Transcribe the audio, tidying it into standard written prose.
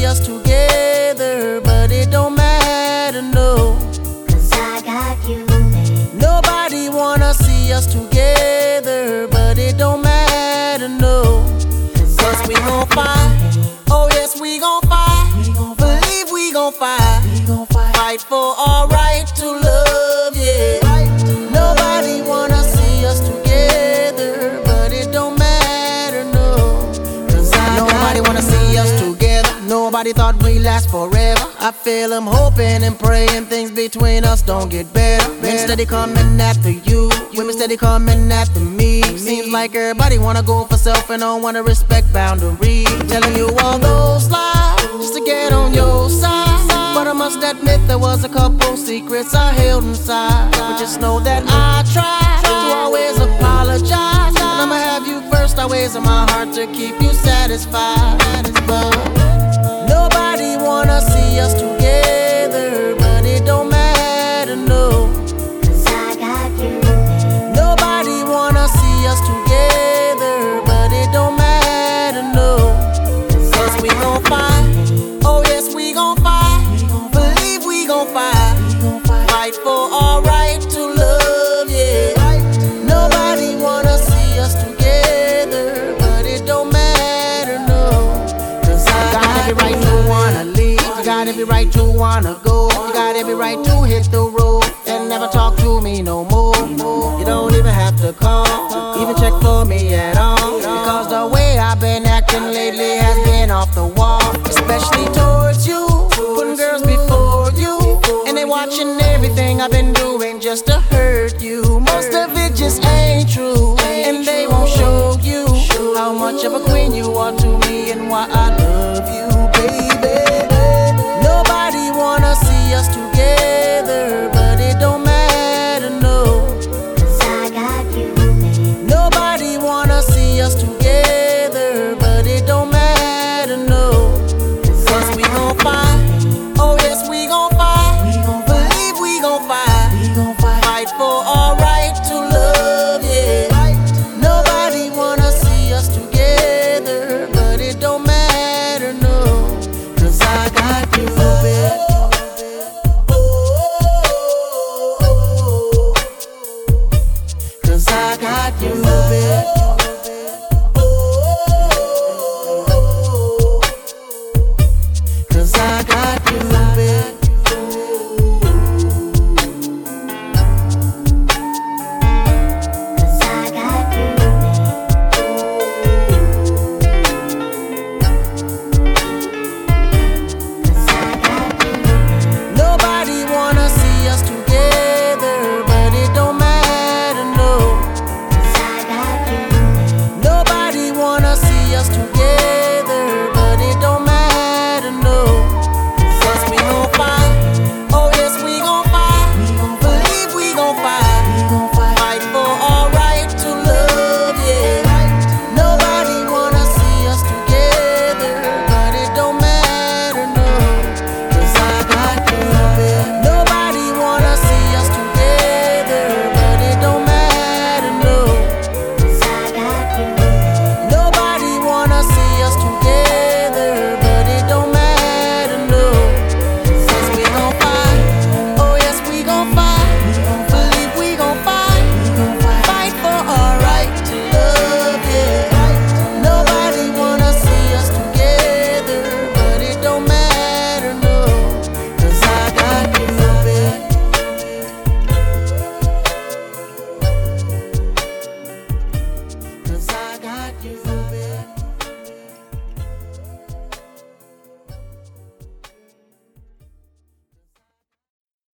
us together, but it don't matter, no. Cause I got you, babe. Nobody wanna see us together, but it don't matter, no. Cause we gon' fight, oh yes we gon' fight. Believe we gon' fight, fight for our right to love, yeah. Nobody wanna see us together, but it don't matter, no. Cause nobody wanna see us together. Nobody thought we'd last forever. I feel I'm hoping and praying things between us don't get better. Men steady coming after you, women steady coming after me. Seems like everybody wanna go for self and don't wanna respect boundaries. Telling you all those lies just to get on your side. But I must admit there was a couple secrets I held inside. But just know that I try to always apologize. And I'ma have you first always in my heart to keep you satisfied. But nobody wanna see us together, but it don't matter, no. Cause I got you, babe. Nobody wanna see us together, but it don't matter, no. Cause we gon' fight, oh yes we gon' fight. Believe we gon' fight, fight for our right to love, yeah. Nobody wanna see us together, but it don't matter, no. Cause I got every right to wanna leave, you got every right to wanna go, you got every right to hit the road and never talk to me no more. You don't even have to call, even check for me at all, because the way I've been acting lately has been off the wall. Especially towards you, putting girls before you, and they watching everything I've been doing just to hurt you. Most of it just ain't true, and they won't show you how much of a queen you are to me and why I love you, baby. Nobody wanna see us together, but it don't matter, no. Cause I got you, babe. Nobody wanna see us together, but it don't matter, no. Cause we gon' fight, oh yes we gon' fight. Believe we gon' fight, fight for our right to love, yeah. Nobody wanna see us together, but it don't matter, no. Cause I got you, baby. Cause I got you, baby. Cause I got you, baby. Cause I got you, babe. Cause I got you. Nobody wanna see us together, but it don't matter, no. Cause I got you, babe. Nobody wanna see us together.